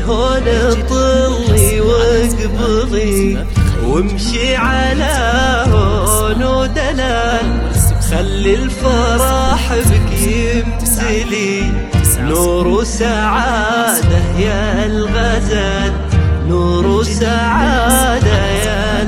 هون طلي واقبضي وامشي على هون ودلال، خلي الفرح بك يمتلي نور وسعادة يا الغزال، نور وسعادة يا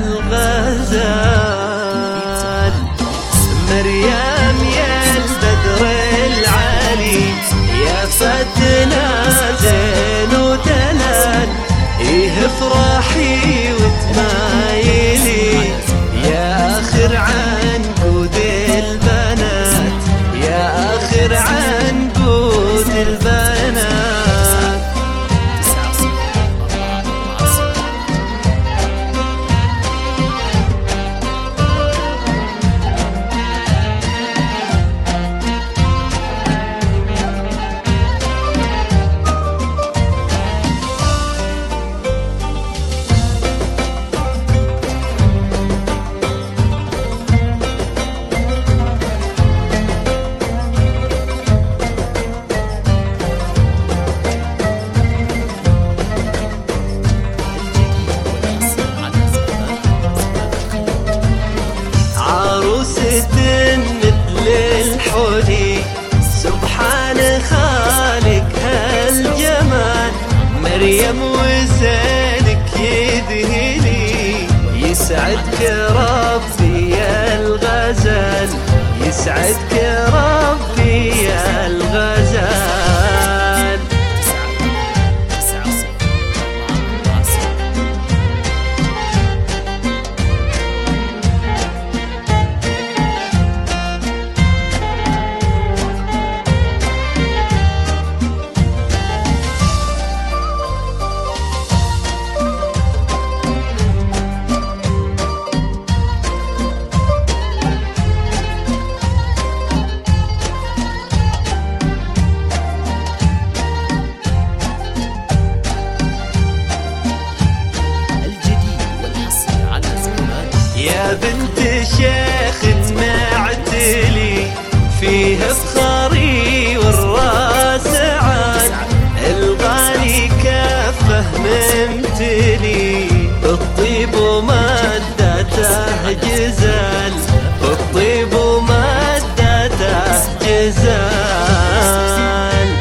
الغزال. مريم يا البدر العالي يا فتنا زين ودلال، ايه افرحي وتمايلي يا اخر عنقود البنات، يا اخر عنقود البنات. مثل الحلي سبحان خالق هالجمال، مريم وزينك يدهلي يسعدك ربي يا الغزال، يسعدك ربي يا الغزال. يا بنت شيخ معتلي فيه فخري والراس عاد، الغالي كفه ممتلي الطيب ومدته جزال، الطيب ومدته جزال.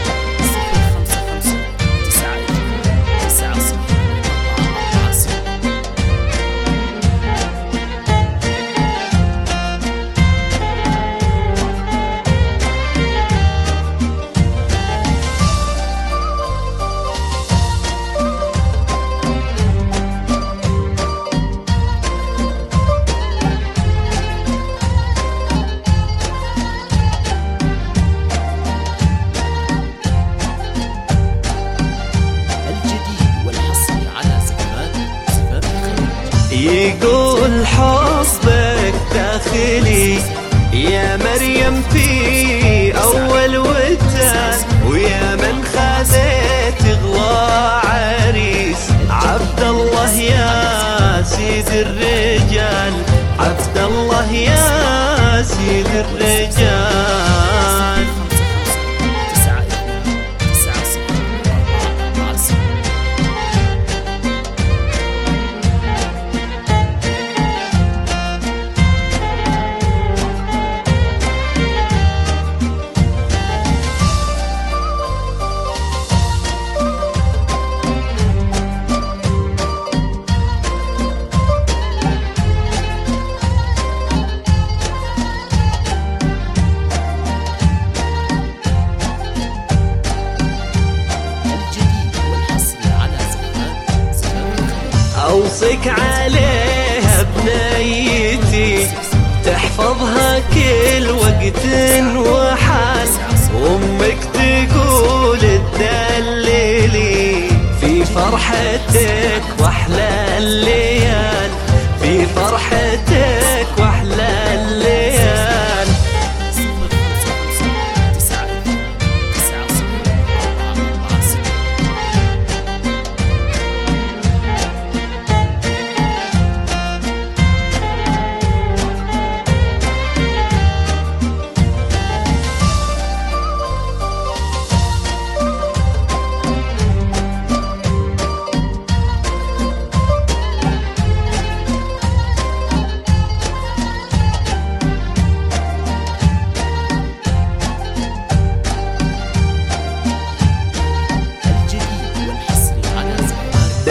يقول حبك داخلي يا مريم في أول وتان، ويا من خذيت غلا عريس عبد الله يا سيد الرجال، عبد الله يا سيد الرجال. أوصيك عليها بنيتي تحفظها كل وقت وحال، وأمك تقول تدللي في فرحتك وأحلى الليال، في فرحتك وأحلى الليال.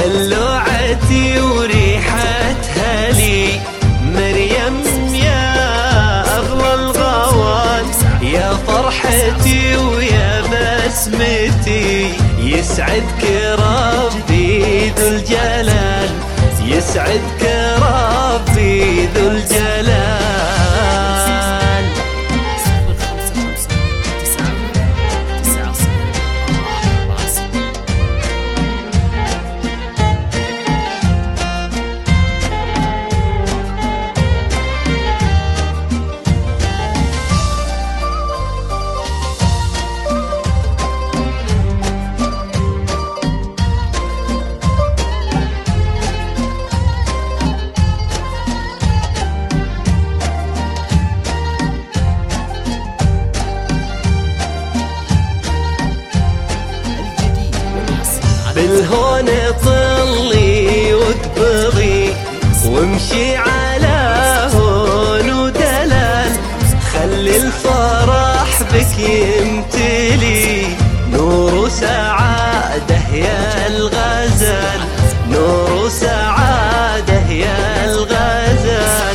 دلوعتي وريحتها لي مريم يا أغلى الغوان، يا فرحتي ويا بسمتي، يسعدك ربي ذو الجلال، يسعدك ربي ذو الجلال. بالهون طلي واقبضي وامشي على هون ودلال، خلي الفرح بك يمتلي نور وسعادة يا الغزال، نور وسعادة يا الغزال.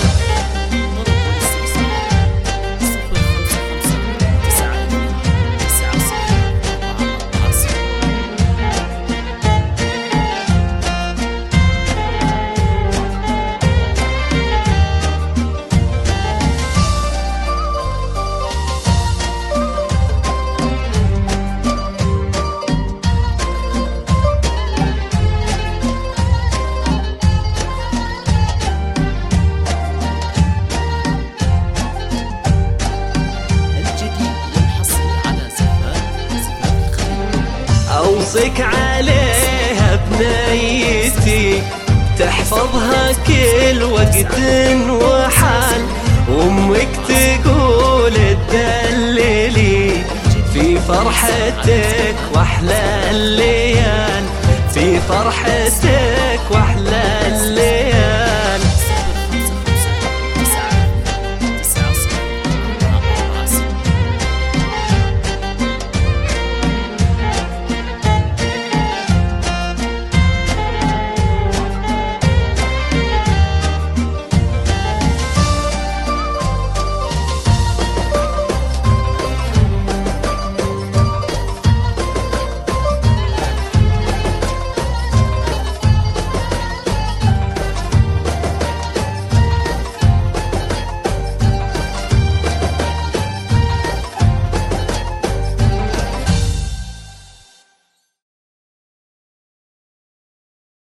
أوصيك عليها بنيتي تحفظها كل وقت وحال، وامك تقول تدللي في فرحتك واحلى الليال، في فرحتك